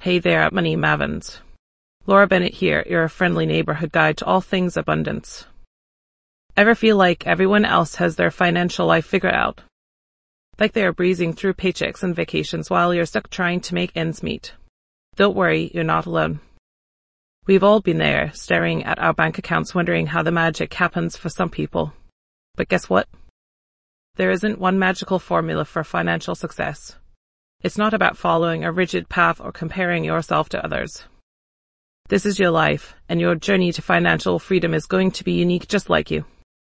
Hey there, Money Mavins. Laura Bennett here, your friendly neighborhood guide to all things abundance. Ever feel like everyone else has their financial life figured out? Like they are breezing through paychecks and vacations while you're stuck trying to make ends meet? Don't worry, you're not alone. We've all been there, staring at our bank accounts wondering how the magic happens for some people. But guess what? There isn't one magical formula for financial success. It's not about following a rigid path or comparing yourself to others. This is your life, and your journey to financial freedom is going to be unique just like you.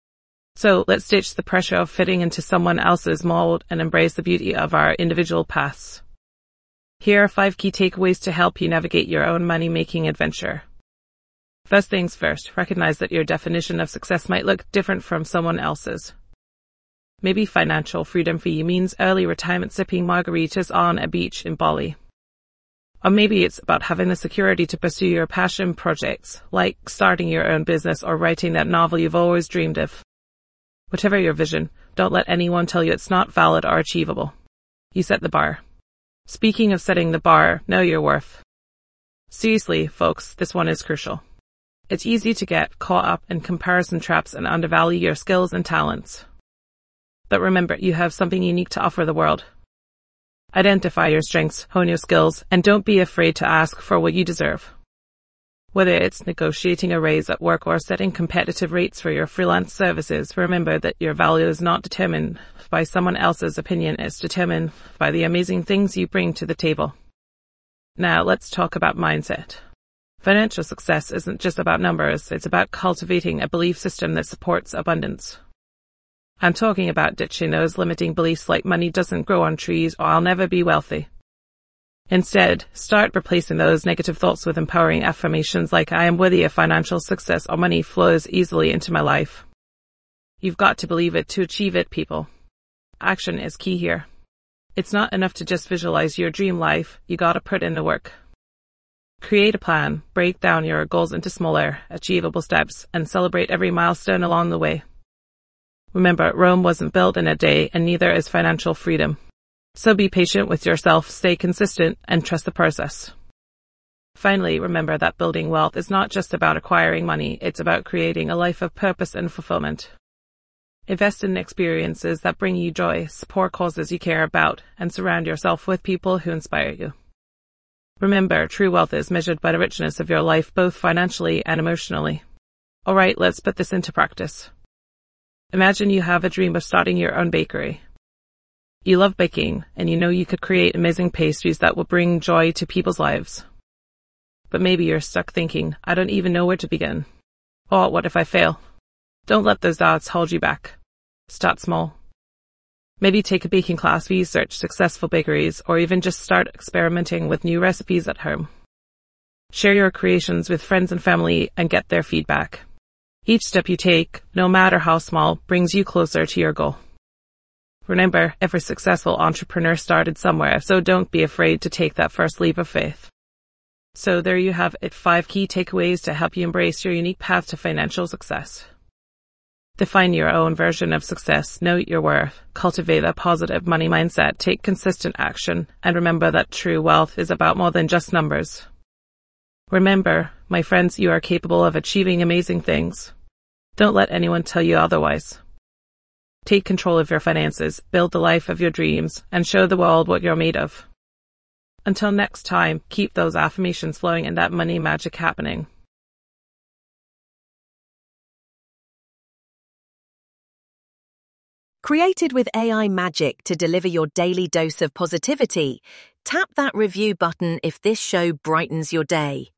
So let's ditch the pressure of fitting into someone else's mold and embrace the beauty of our individual paths. Here are 5 key takeaways to help you navigate your own money-making adventure. First things first, recognize that your definition of success might look different from someone else's. Maybe financial freedom for you means early retirement sipping margaritas on a beach in Bali. Or maybe it's about having the security to pursue your passion projects, like starting your own business or writing that novel you've always dreamed of. Whatever your vision, don't let anyone tell you it's not valid or achievable. You set the bar. Speaking of setting the bar, know your worth. Seriously, folks, this one is crucial. It's easy to get caught up in comparison traps and undervalue your skills and talents. But remember, you have something unique to offer the world. Identify your strengths, hone your skills, and don't be afraid to ask for what you deserve. Whether it's negotiating a raise at work or setting competitive rates for your freelance services, remember that your value is not determined by someone else's opinion. It's determined by the amazing things you bring to the table. Now, let's talk about mindset. Financial success isn't just about numbers, it's about cultivating a belief system that supports abundance. I'm talking about ditching those limiting beliefs like money doesn't grow on trees or I'll never be wealthy. Instead, start replacing those negative thoughts with empowering affirmations like I am worthy of financial success or money flows easily into my life. You've got to believe it to achieve it, people. Action is key here. It's not enough to just visualize your dream life, you gotta put in the work. Create a plan, break down your goals into smaller, achievable steps, and celebrate every milestone along the way. Remember, Rome wasn't built in a day, and neither is financial freedom. So be patient with yourself, stay consistent, and trust the process. Finally, remember that building wealth is not just about acquiring money, it's about creating a life of purpose and fulfillment. Invest in experiences that bring you joy, support causes you care about, and surround yourself with people who inspire you. Remember, true wealth is measured by the richness of your life, both financially and emotionally. Alright, let's put this into practice. Imagine you have a dream of starting your own bakery. You love baking, and you know you could create amazing pastries that will bring joy to people's lives. But maybe you're stuck thinking, I don't even know where to begin. Or what if I fail? Don't let those doubts hold you back. Start small. Maybe take a baking class, research successful bakeries, or even just start experimenting with new recipes at home. Share your creations with friends and family and get their feedback. Each step you take, no matter how small, brings you closer to your goal. Remember, every successful entrepreneur started somewhere, so don't be afraid to take that first leap of faith. So there you have it, 5 key takeaways to help you embrace your unique path to financial success. Define your own version of success, know your worth, cultivate a positive money mindset, take consistent action, and remember that true wealth is about more than just numbers. Remember, my friends, you are capable of achieving amazing things. Don't let anyone tell you otherwise. Take control of your finances, build the life of your dreams, and show the world what you're made of. Until next time, keep those affirmations flowing and that money magic happening. Created with AI magic to deliver your daily dose of positivity, tap that review button if this show brightens your day.